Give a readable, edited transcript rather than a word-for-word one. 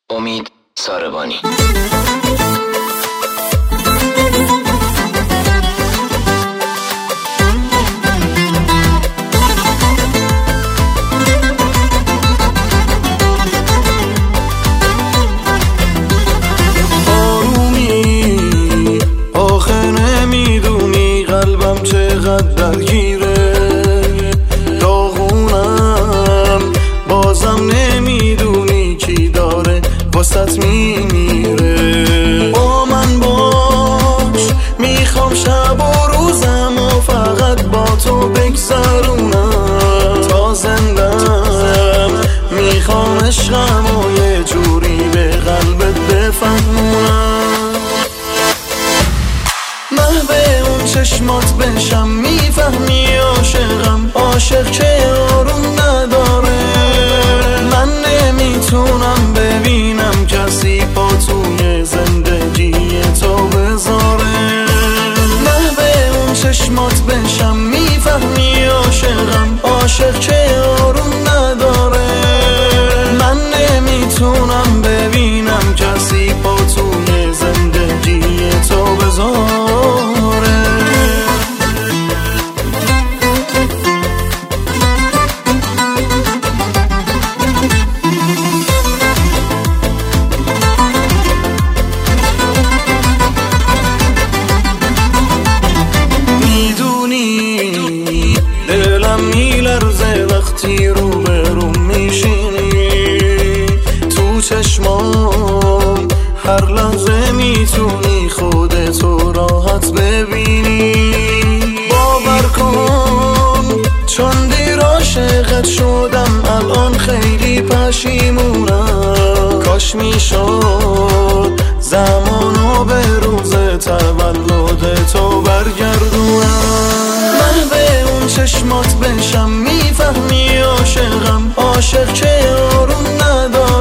امید ساربانی. آرومی آخه نمیدونی قلبم چقدر درگیره، داغونم بازم نمیدونی کی داره واسط میمیره. با من باش میخوام شب و روزم و فقط با تو بگذرونم، تا زندم میخوام عشقم و یه جوری به قلبت بفهمونم. محو اون چشمات بشم میفهمی عاشقم، عاشق که آروم نداره. من نمیتونم ببینم کسی پا توی زندگی تو بذاره. محو اون چشمات بشم میفهمی عاشقم، عاشق که آروم نداره. من نمیتونم ببینم کسی پا توی زندگی تو بذاره. دلم میلرزه وقتی روبروم میشینی، تو چشمام هر لحظه میتونی خودتو راحت ببینی. باور کن چون دیر عاشقت شدم الان خیلی پشیمونم. کاش میشد زمانو به روز تولد تو برگردونم. چشمات بشم میفهمی عاشقم، عاشق که آروم نداره.